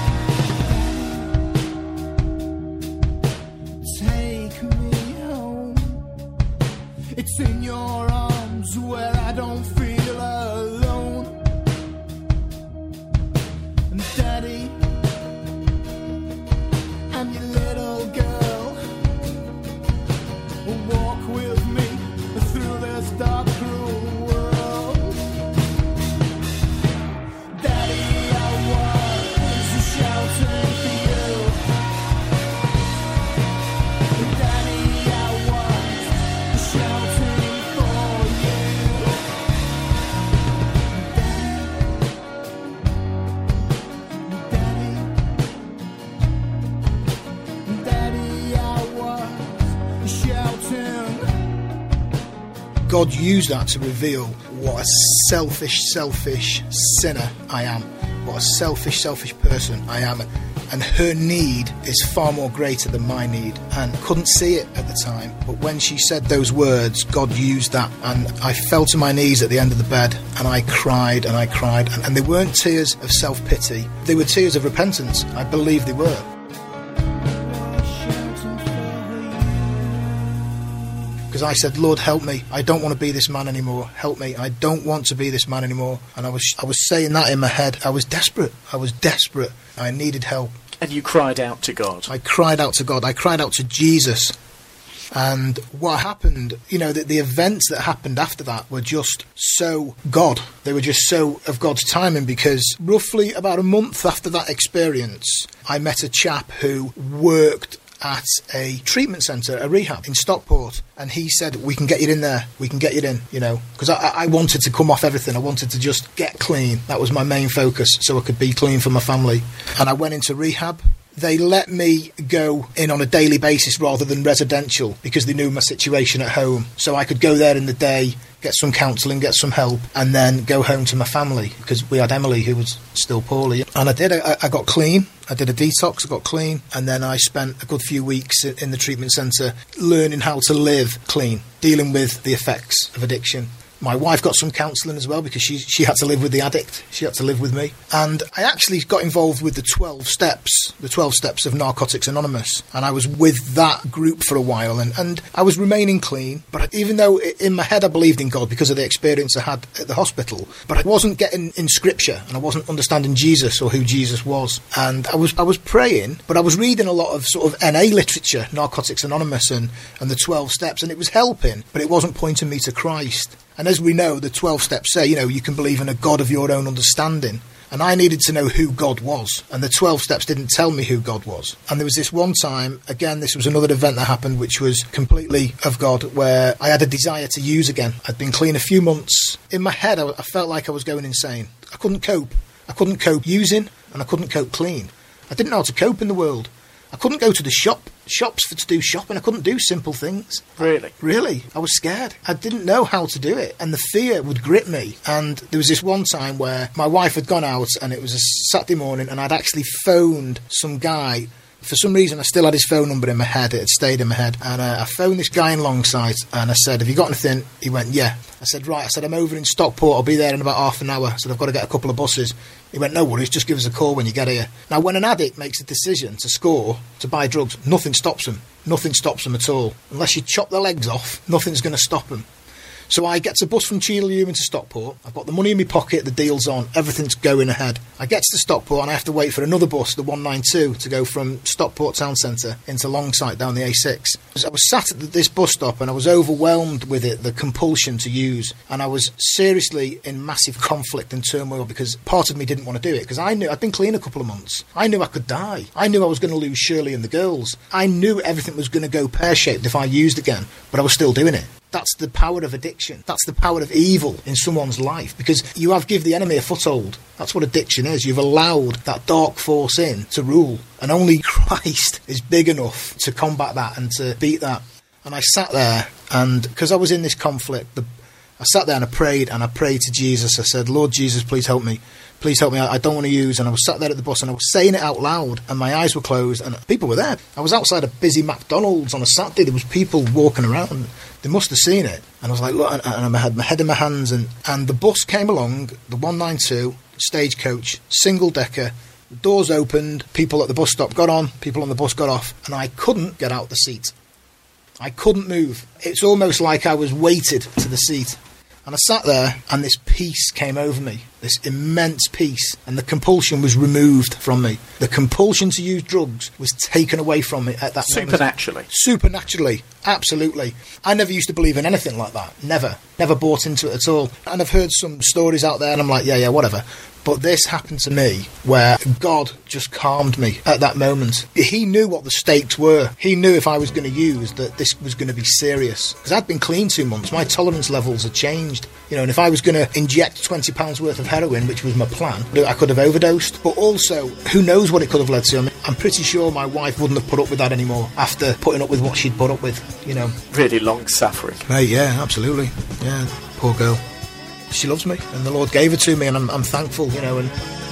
God used that to reveal what a selfish, selfish sinner I am. What a selfish, selfish person I am. And her need is far more greater than my need. And couldn't see it at the time. But when she said those words, God used that. And I fell to my knees at the end of the bed. And I cried and I cried. And, and they weren't tears of self-pity. They were tears of repentance. I believe they were. Because I said, Lord, help me. I don't want to be this man anymore. Help me. I don't want to be this man anymore. And I was I was saying that in my head. I was desperate. I was desperate. I needed help. And you cried out to God. I cried out to God. I cried out to Jesus. And what happened, you know, the, the events that happened after that were just so God. They were just so of God's timing, because roughly about a month after that experience, I met a chap who worked at a treatment centre, a rehab in Stockport, and he said, we can get you in there, we can get you in, you know, because I, I wanted to come off everything. I wanted to just get clean. That was my main focus, so I could be clean for my family. And I went into rehab. They let me go in on a daily basis rather than residential, because they knew my situation at home. So I could go there in the day, get some counselling, get some help, and then go home to my family, because we had Emily, who was still poorly. And I did. I, I got clean. I did a detox. I got clean. And then I spent a good few weeks in the treatment centre learning how to live clean, dealing with the effects of addiction. My wife got some counselling as well, because she she had to live with the addict. She had to live with me. And I actually got involved with the twelve steps, the twelve steps of Narcotics Anonymous. And I was with that group for a while, and, and I was remaining clean. But even though in my head I believed in God because of the experience I had at the hospital, but I wasn't getting in Scripture, and I wasn't understanding Jesus or who Jesus was. And I was I was praying, but I was reading a lot of sort of N A literature, Narcotics Anonymous and, and the twelve steps, and it was helping, but it wasn't pointing me to Christ. And as we know, the twelve steps say, you know, you can believe in a God of your own understanding. And I needed to know who God was. And the twelve steps didn't tell me who God was. And there was this one time, again, this was another event that happened, which was completely of God, where I had a desire to use again. I'd been clean a few months. In my head, I, I felt like I was going insane. I couldn't cope. I couldn't cope using, and I couldn't cope clean. I didn't know how to cope in the world. I couldn't go to the shop, shops for, to do shopping. I couldn't do simple things. Really? Really. I was scared. I didn't know how to do it. And the fear would grip me. And there was this one time where my wife had gone out, and it was a Saturday morning, and I'd actually phoned some guy. For some reason, I still had his phone number in my head. It had stayed in my head. And uh, I phoned this guy in Longsight, and I said, have you got anything? He went, yeah. I said, right. I said, I'm over in Stockport. I'll be there in about half an hour. I said, I've got to get a couple of buses. He went, no worries, just give us a call when you get here. Now, when an addict makes a decision to score, to buy drugs, nothing stops them. Nothing stops them at all. Unless you chop their legs off, nothing's going to stop them. So I get to bus from Cheadle to Stockport. I've got the money in my pocket, the deal's on, everything's going ahead. I get to Stockport, and I have to wait for another bus, the one ninety-two, to go from Stockport town centre into Longsight down the A six. I was sat at this bus stop, and I was overwhelmed with it, the compulsion to use. And I was seriously in massive conflict and turmoil, because part of me didn't want to do it, because I knew I'd been clean a couple of months. I knew I could die. I knew I was going to lose Shirley and the girls. I knew everything was going to go pear-shaped if I used again, but I was still doing it. That's the power of addiction. That's the power of evil in someone's life, because you have give the enemy a foothold. That's what addiction is. You've allowed that dark force in to rule, and only Christ is big enough to combat that and to beat that. And I sat there, and because I was in this conflict, the, I sat there and I prayed, and I prayed to Jesus. I said, Lord Jesus, please help me. Please help me. I, I don't want to use. And I was sat there at the bus, and I was saying it out loud, and my eyes were closed, and people were there. I was outside a busy McDonald's on a Saturday. There was people walking around. They must have seen it. And I was like, look, and, and I had my head in my hands, and, and the bus came along, the one ninety-two, stagecoach, single decker. The doors opened, people at the bus stop got on, people on the bus got off, and I couldn't get out the seat. I couldn't move. It's almost like I was weighted to the seat. And I sat there, and this peace came over me, this immense peace, and the compulsion was removed from me. The compulsion to use drugs was taken away from me at that moment. Supernaturally. Supernaturally, absolutely. I never used to believe in anything like that. Never. Never bought into it at all. And I've heard some stories out there, and I'm like, yeah, yeah, whatever. But this happened to me where God just calmed me at that moment. He knew what the stakes were. He knew if I was going to use that this was going to be serious. Because I'd been clean two months. My tolerance levels had changed. You know, and if I was going to inject twenty pounds worth of heroin, which was my plan, I could have overdosed. But also, who knows what it could have led to. I mean, I'm pretty sure my wife wouldn't have put up with that anymore after putting up with what she'd put up with, you know. Really long suffering. Hey, yeah, absolutely. Yeah, poor girl. She loves me, and the Lord gave her to me, and I'm, I'm thankful, you know, and...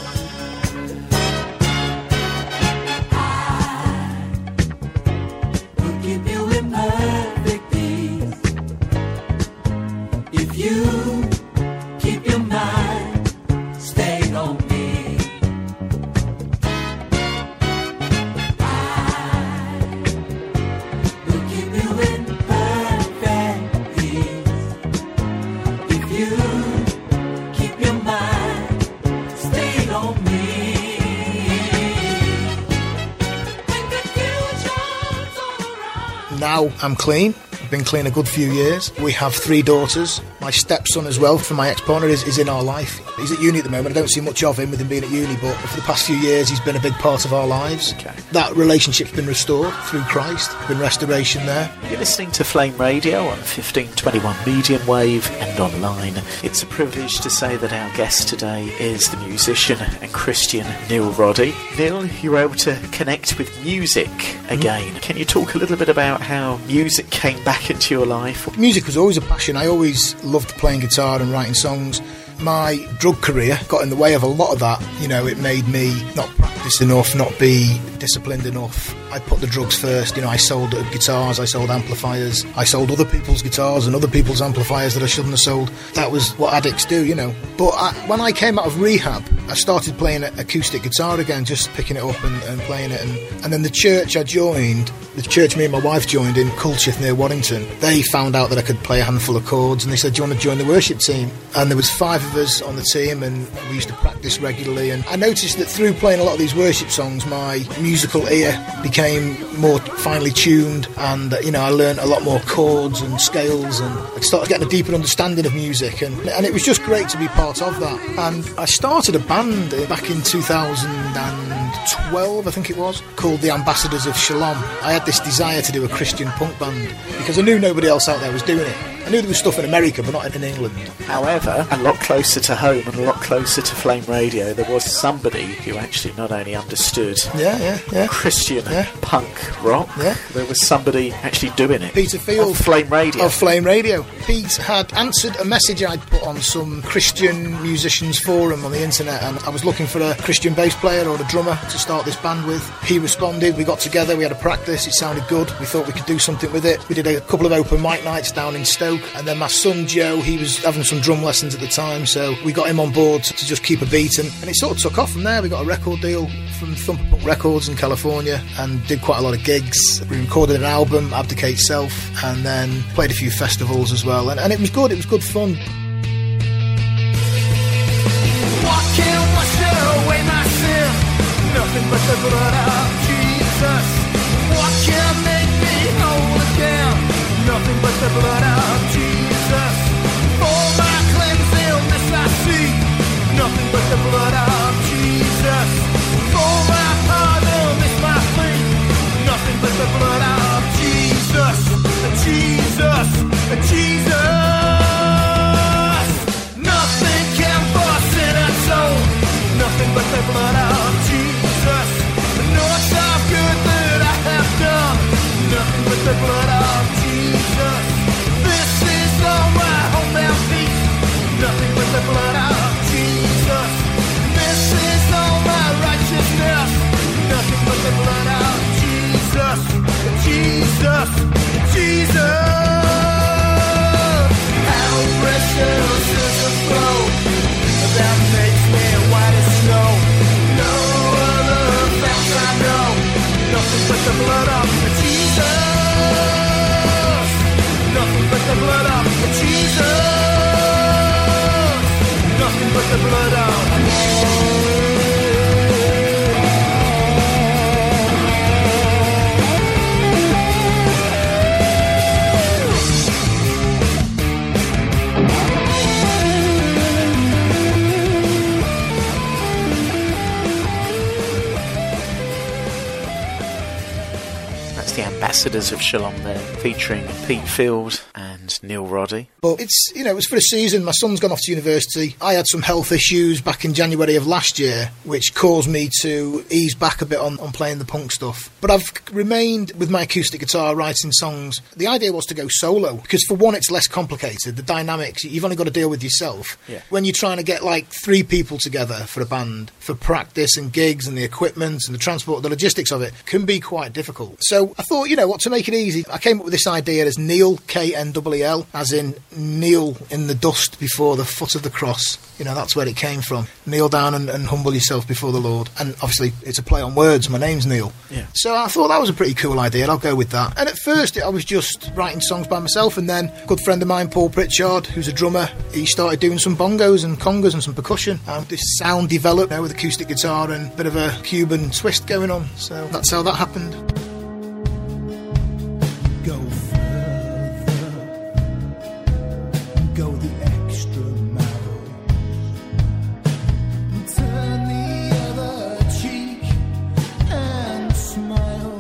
Now I'm clean. I've been clean a good few years. We have three daughters. My stepson as well, from my ex-partner, is, is in our life. He's at uni at the moment. I don't see much of him with him being at uni, but for the past few years he's been a big part of our lives. Okay. That relationship's been restored through Christ. There's been restoration there. You're listening to Flame Radio on fifteen twenty-one medium wave and online. It's a privilege to say that our guest today is the musician and Christian Neil Roddy. Neil, you were able to connect with music again. Mm. Can you talk a little bit about how music came back into your life? Music was always a passion. I always loved playing guitar and writing songs. My drug career got in the way of a lot of that. You know, it made me not practice enough, not be disciplined enough. I put the drugs first. You know, I sold guitars, I sold amplifiers, I sold other people's guitars and other people's amplifiers that I shouldn't have sold. That was what addicts do, you know. But I, when I came out of rehab, I started playing acoustic guitar again, just picking it up and, and playing it. And, and then the church I joined, the church me and my wife joined in Culcheth near Waddington, they found out that I could play a handful of chords, and they said, do you want to join the worship team? And there was five of us on the team, and we used to practice regularly. And I noticed that through playing a lot of these worship songs, my musical ear became more finely tuned, and you know, I learned a lot more chords and scales, and I started getting a deeper understanding of music, and, and it was just great to be part of that. And I started a band back in two thousand twelve, I think it was, called the Ambassadors of Shalom. I had this desire to do a Christian punk band because I knew nobody else out there was doing it. I knew there was stuff in America, but not in England. However, a lot closer to home and a lot closer to Flame Radio, there was somebody who actually not only understood yeah, yeah, yeah. Christian yeah. punk rock, yeah. there was somebody actually doing it. Peter Field. Of Flame Radio. Of Flame Radio. Pete had answered a message I'd put on some Christian musicians forum on the internet, and I was looking for a Christian bass player or a drummer to start this band with. He responded, we got together, we had a practice, it sounded good, we thought we could do something with it. We did a couple of open mic nights down in Stoke, and then my son Joe, he was having some drum lessons at the time, so we got him on board to just keep a beat, and, and it sort of took off from there. We got a record deal from Thumper Punk Records in California and did quite a lot of gigs. We recorded an album, Abdicate Self, and then played a few festivals as well, and, and it was good, it was good fun. What can wash away my sin? Nothing but the blood of Jesus. What can make me whole again? Nothing but the blood of Jesus. For my cleansing, this I see. Nothing but the blood of Jesus. For my pardon, this my plea. Nothing but the blood of Jesus. Jesus, Jesus. Nothing can force in a soul. Nothing but the blood of Jesus. No, it's all good that I have done. Nothing but the blood of Jesus. This is all my hope and peace. Nothing but the blood of Jesus. This is all my righteousness. Nothing but the blood of Jesus. Jesus, Jesus. How precious is the flow that makes me white as snow. No other facts I know. Nothing but the blood of Jesus. Nothing but the blood of Jesus. Nothing but the blood of That's the Ambassadors of Shalom there, featuring Pete Field and and Neil Roddy. But it's, you know, it was for a season. My son's gone off to university. I had some health issues back in January of last year, which caused me to ease back a bit on, on playing the punk stuff. But I've remained with my acoustic guitar writing songs. The idea was to go solo, because for one, it's less complicated. The dynamics, you've only got to deal with yourself. Yeah. When you're trying to get like three people together for a band, for practice and gigs and the equipment and the transport, the logistics of it can be quite difficult. So I thought, you know what, to make it easy, I came up with this idea as Kneel, K N E E L, as in kneel in the dust before the foot of the cross. You know, that's where it came from. Kneel down and, and humble yourself before the Lord. And obviously, it's a play on words. My name's Neil. Yeah. So I thought that was a pretty cool idea. I'll go with that. And at first, I was just writing songs by myself. And then a good friend of mine, Paul Pritchard, who's a drummer, he started doing some bongos and congas and some percussion. And this sound developed, you know, with acoustic guitar and a bit of a Cuban twist going on. So that's how that happened. Go further, go the extra mile, turn the other cheek and smile,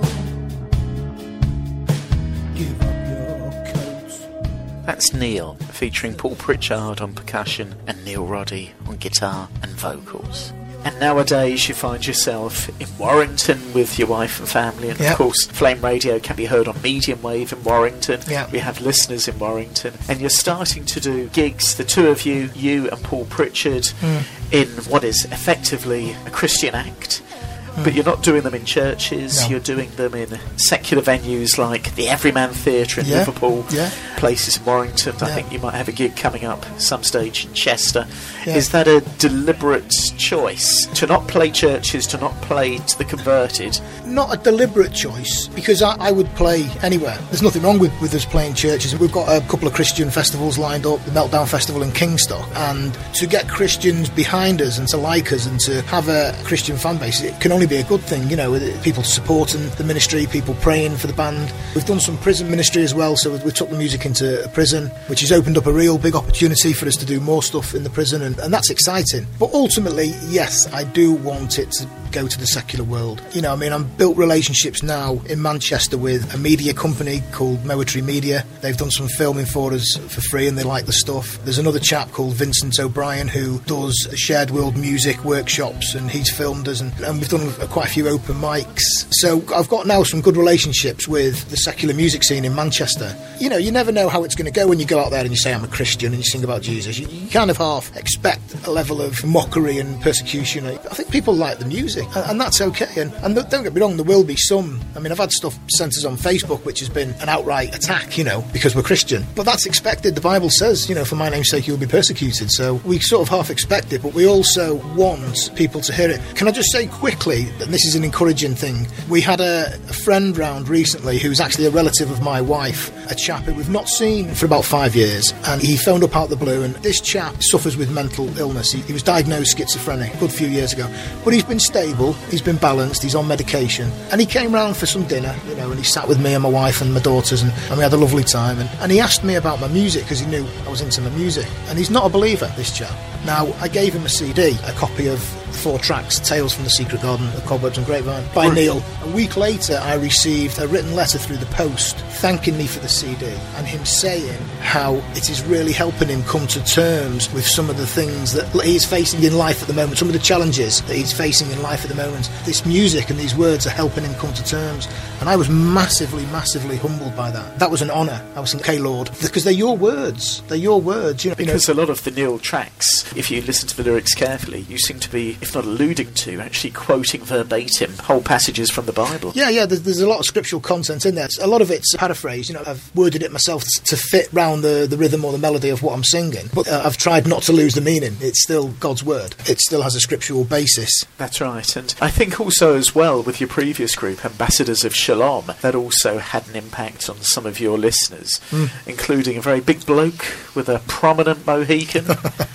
give up your coat. That's Neil, featuring Paul Pritchard on percussion and Neil Roddy on guitar and vocals. And nowadays you find yourself in Warrington with your wife and family, and Yep. of course Flame Radio can be heard on medium wave in Warrington. Yep. We have listeners in Warrington, and you're starting to do gigs, the two of you, you and Paul Pritchard, Mm. in what is effectively a Christian act. But you're not doing them in churches, No. you're doing them in secular venues like the Everyman Theatre in Yeah. Liverpool, Yeah. places in Warrington. I Yeah. think you might have a gig coming up some stage in Chester. Yeah. Is that a deliberate choice to not play churches, to not play to the converted? Not a deliberate choice, because I, I would play anywhere. There's nothing wrong with, with us playing churches. We've got a couple of Christian festivals lined up, the Meltdown Festival in Kingstock, and to get Christians behind us and to like us and to have a Christian fan base, it can only be a good thing, you know, with people supporting the ministry, people praying for the band. We've done some prison ministry as well, so we took the music into a prison, which has opened up a real big opportunity for us to do more stuff in the prison, and, and that's exciting. But ultimately, yes, I do want it to go to the secular world. You know, I mean, I've built relationships now in Manchester with a media company called Moetry Media. They've done some filming for us for free and they like the stuff. There's another chap called Vincent O'Brien who does shared world music workshops, and he's filmed us, and, and we've done quite a few open mics. So I've got now some good relationships with the secular music scene in Manchester. You know, you never know how it's going to go when you go out there and you say, I'm a Christian, and you sing about Jesus. You, you kind of half expect a level of mockery and persecution. I think people like the music, and, and that's okay. And, and don't get me wrong, there will be some. I mean, I've had stuff sent us on Facebook which has been an outright attack, you know, because we're Christian. But that's expected. The Bible says, you know, for my name's sake you will be persecuted. So we sort of half expect it, but we also want people to hear it. Can I just say quickly, and this is an encouraging thing, we had a, a friend round recently who's actually a relative of my wife, a chap who we've not seen for about five years, and he phoned up out the blue, and this chap suffers with mental illness. He, he was diagnosed schizophrenic a good few years ago, but he's been stable, he's been balanced, he's on medication, and he came round for some dinner, you know, and he sat with me and my wife and my daughters, and, and we had a lovely time, and, and he asked me about my music because he knew I was into my music, and he's not a believer, this chap. Now, I gave him a C D, a copy of four tracks, Tales from the Secret Garden of Cobwebs and Grapevine, by Neil. A week later, I received a written letter through the post thanking me for the C D, and him saying how it is really helping him come to terms with some of the things that he's facing in life at the moment, some of the challenges that he's facing in life at the moment. This music and these words are helping him come to terms, and I was massively, massively humbled by that. That was an honour. I was saying, okay, Lord, because they're your words. They're your words. You know, Because you know, a lot of the Neil tracks, if you listen to the lyrics carefully, you seem to be, if not alluding to, actually quoting verbatim whole passages from the Bible. Yeah, yeah, there's, there's a lot of scriptural content in there. A lot of it's paraphrased, you know, I've worded it myself to fit round the, the rhythm or the melody of what I'm singing, but uh, I've tried not to lose the meaning. It's still God's word. It still has a scriptural basis. That's right, and I think also as well with your previous group, Ambassadors of Shalom, that also had an impact on some of your listeners, mm. including a very big bloke with a prominent Mohican.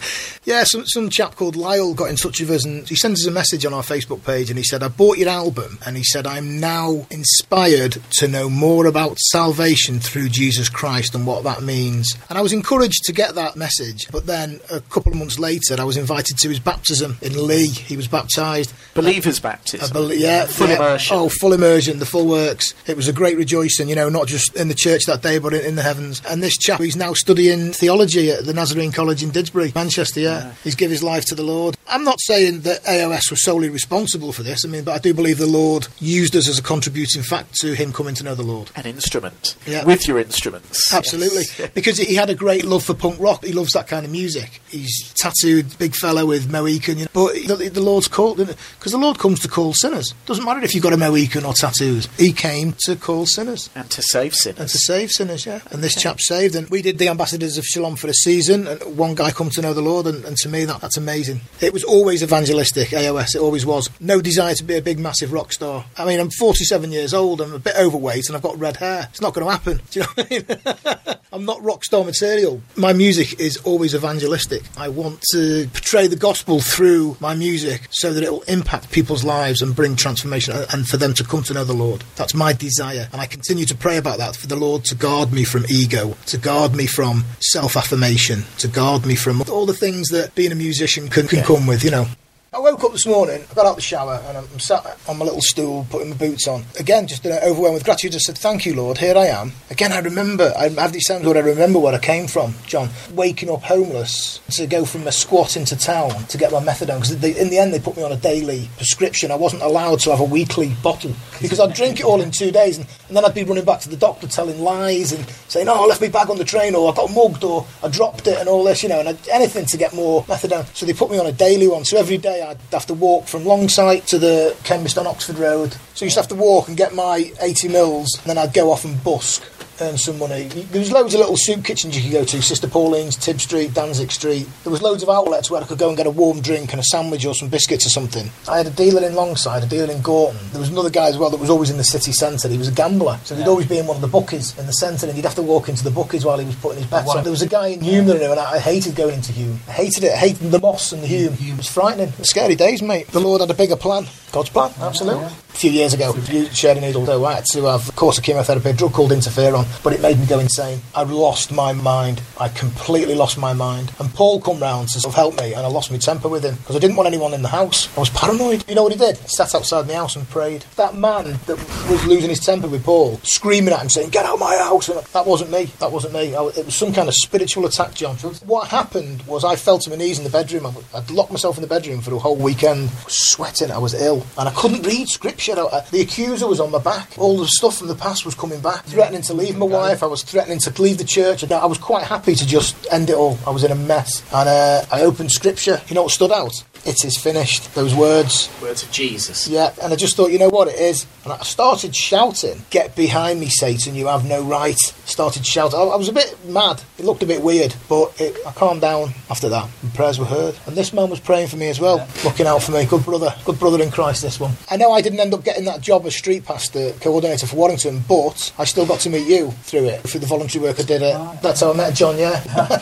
Yeah, some, some chap called Lyle got in touch with us and he sent us a message on our Facebook page and he said, I bought your album, and he said, I'm now inspired to know more about salvation through Jesus Christ and what that means. And I was encouraged to get that message, but then a couple of months later I was invited to his baptism in Lee. He was baptised. Believer's baptism. I bel- yeah, Full yeah. immersion. Oh, full immersion, the full works. It was a great rejoicing, you know, not just in the church that day, but in, in the heavens. And this chap, he's now studying theology at the Nazarene College in Didsbury, Manchester, yeah. yeah. He's given his life to the Lord. I'm not saying that A O S was solely responsible for this, I mean, but I do believe the Lord used us as a contributing fact to him coming to know the Lord. An instrument. Yeah. With your instruments. Absolutely. Yes. Because he had a great love for punk rock. He loves that kind of music. He's tattooed, big fella with Mohican, you know. But the, the Lord's called, because the Lord comes to call sinners. Doesn't matter if you've got a Mohican or tattoos. He came to call sinners. And to save sinners. And to save sinners, yeah. And this chap saved. And we did the Ambassadors of Shalom for a season, and one guy come to know the Lord, and, and to me, that, that's amazing. It was always evangelistic, A O S. It always was. No desire to be a big, massive rock star. I mean, I'm forty-seven years old, I'm a bit overweight, and I've got red hair. It's not going to happen. Do you know what I mean? I'm not rock star material. My music is always evangelistic. I want to portray the gospel through my music so that it will impact people's lives and bring transformation, and for them to come to know the Lord. That's my desire, and I continue to pray about that, for the Lord to guard me from ego, to guard me from self-affirmation, to guard me from all the things that being a musician can, can come with, you know. I woke up this morning, I got out of the shower, and I'm sat on my little stool putting my boots on. Again, just overwhelmed with gratitude. I said, thank you, Lord, here I am. Again, I remember, I have these times where I remember where I came from, John. Waking up homeless to go from a squat into town to get my methadone, because in the end they put me on a daily prescription. I wasn't allowed to have a weekly bottle, because I'd drink it all in two days, and, and then I'd be running back to the doctor telling lies and saying, oh, I left my bag on the train, or I got mugged, or I dropped it, and all this, you know, and I'd, anything to get more methadone. So they put me on a daily one, so every day I'd have to walk from Longsight to the chemist on Oxford Road. So I used to have to walk and get my eighty mils, and then I'd go off and busk, earn some money. There was loads of little soup kitchens you could go to, Sister Pauline's, Tib Street, Danzig Street. There was loads of outlets where I could go and get a warm drink and a sandwich or some biscuits or something. I had a dealer in Longsight, a dealer in Gorton. There was another guy as well that was always in the city centre. He was a gambler, so he'd yeah. always be in one of the bookies in the centre, and you'd have to walk into the bookies while he was putting his bets on. There was a guy in Hume that I knew, and I hated going into Hume. I hated it. I hated the moss and the Hume. It was frightening. It was scary days, mate. The Lord had a bigger plan. God's plan, absolutely. Yeah, yeah. A few years ago, you shared a needle, so I had to have a course of chemotherapy, a drug called interferon, but it made me go insane. I lost my mind. I completely lost my mind. And Paul come round to sort of help me, and I lost my temper with him, because I didn't want anyone in the house. I was paranoid. You know what he did? He sat outside my house and prayed. That man that was losing his temper with Paul, screaming at him, saying, get out of my house. And that wasn't me. That wasn't me. I, it was some kind of spiritual attack, John. What happened was I fell to my knees in the bedroom. I, I'd locked myself in the bedroom for a whole weekend. I was sweating. I was ill. And I couldn't read scripture. I, the accuser was on my back. All the stuff from the past was coming back. Threatening to leave my wife. I was threatening to leave the church. I was quite happy to just end it all. I was in a mess. And uh, I opened scripture. You know what stood out? It is finished. Those words. Words of Jesus. Yeah, and I just thought, you know what it is? And I started shouting, get behind me, Satan, you have no right. Started shouting. I, I was a bit mad. It looked a bit weird, but it, I calmed down after that. And prayers were heard. And this man was praying for me as well, yeah. looking out for me. Good brother. Good brother in Christ, this one. I know I didn't end up getting that job as street pastor coordinator for Warrington, but I still got to meet you through it, through the voluntary work I did it. Oh, that's how I met John, yeah.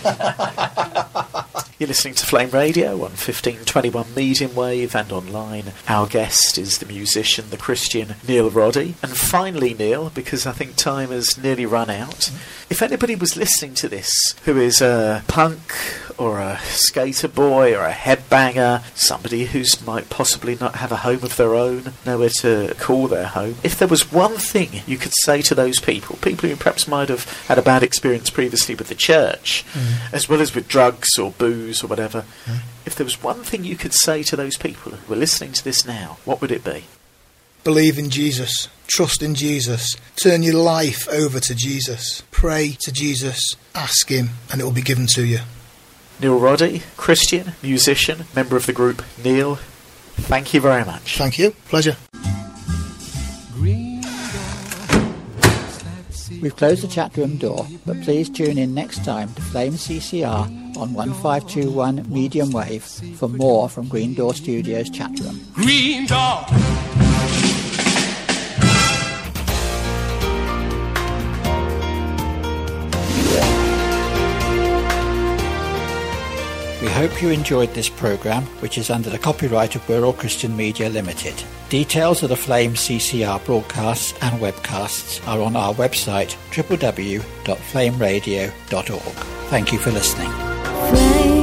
You're listening to Flame Radio on fifteen twenty-one medium wave and online. Our guest is the musician, the Christian Neil Roddy. And finally, Neil, because I think time has nearly run out, mm-hmm. if anybody was listening to this who is a punk or a skater boy or a headbanger, somebody who might possibly not have a home of their own, nowhere to call their home, if there was one thing you could say to those people, people who perhaps might have had a bad experience previously with the church, mm. as well as with drugs or booze or whatever, mm. if there was one thing you could say to those people who are listening to this now, what would it be? Believe in Jesus. Trust in Jesus. Turn your life over to Jesus. Pray to Jesus. Ask him, and it will be given to you. Neil Roddy, Christian, musician, member of the group Neil, thank you very much. Thank you. Pleasure. We've closed the chat room door, but please tune in next time to Flame C C R on one five two one medium wave for more from Green Door Studios chat room. Green Door. We hope you enjoyed this programme, which is under the copyright of Wirral Christian Media Limited. Details of the Flame C C R broadcasts and webcasts are on our website w w w dot flame radio dot org. Thank you for listening. Flame.